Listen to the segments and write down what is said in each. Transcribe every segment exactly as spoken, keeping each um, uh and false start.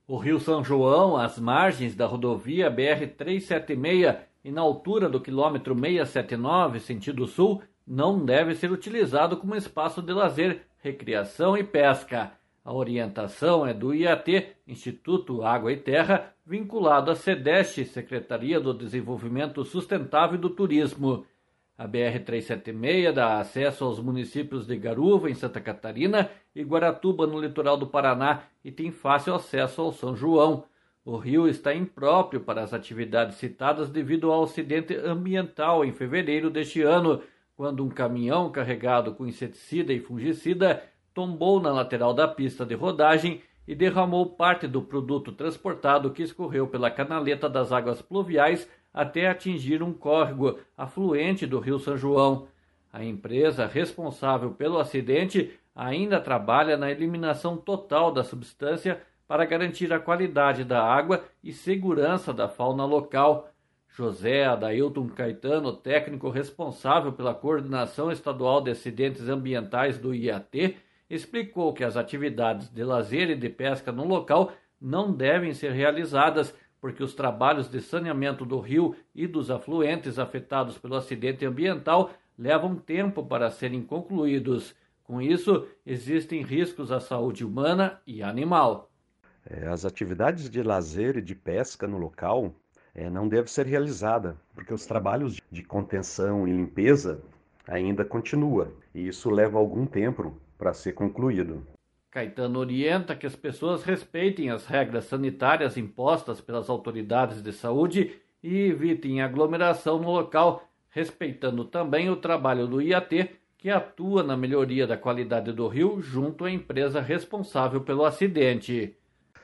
O Rio São João, às margens da rodovia B R trezentos e setenta e seis e na altura do quilômetro seiscentos e setenta e nove, sentido sul, não deve ser utilizado como espaço de lazer, recreação e pesca. A orientação é do I A T, Instituto Água e Terra, vinculado à SEDEST, Secretaria do Desenvolvimento Sustentável e do Turismo. A B R trezentos e setenta e seis dá acesso aos municípios de Garuva, em Santa Catarina, e Guaratuba, no litoral do Paraná, e tem fácil acesso ao São João. O rio está impróprio para as atividades citadas devido ao acidente ambiental em fevereiro deste ano, quando um caminhão carregado com inseticida e fungicida tombou na lateral da pista de rodagem e derramou parte do produto transportado que escorreu pela canaleta das águas pluviais até atingir um córrego afluente do Rio São João. A empresa responsável pelo acidente ainda trabalha na eliminação total da substância para garantir a qualidade da água e segurança da fauna local. José Adailton Caetano, técnico responsável pela Coordenação Estadual de Acidentes Ambientais do I A T, explicou que as atividades de lazer e de pesca no local não devem ser realizadas porque os trabalhos de saneamento do rio e dos afluentes afetados pelo acidente ambiental levam tempo para serem concluídos. Com isso, existem riscos à saúde humana e animal. As atividades de lazer e de pesca no local é, não devem ser realizadas, porque os trabalhos de contenção e limpeza ainda continuam, e isso leva algum tempo para ser concluído. Caetano orienta que as pessoas respeitem as regras sanitárias impostas pelas autoridades de saúde e evitem aglomeração no local, respeitando também o trabalho do I A T, que atua na melhoria da qualidade do rio junto à empresa responsável pelo acidente.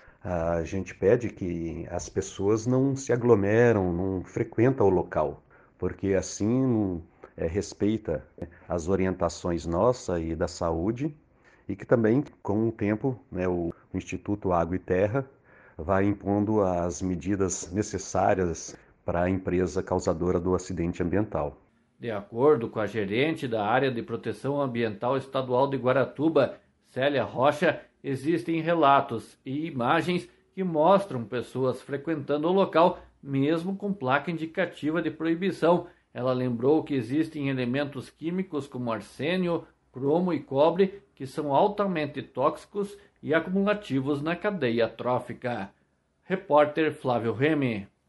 A gente pede que as pessoas não se aglomeram, não frequentam o local, porque assim é, respeita as orientações nossas e da saúde, e que também, com o tempo, né, o Instituto Água e Terra vai impondo as medidas necessárias para a empresa causadora do acidente ambiental. De acordo com a gerente da Área de Proteção Ambiental Estadual de Guaratuba, Célia Rocha, existem relatos e imagens que mostram pessoas frequentando o local, mesmo com placa indicativa de proibição. Ela lembrou que existem elementos químicos como arsênio, cromo e cobre que são altamente tóxicos e acumulativos na cadeia trófica. Repórter Flávio Remy.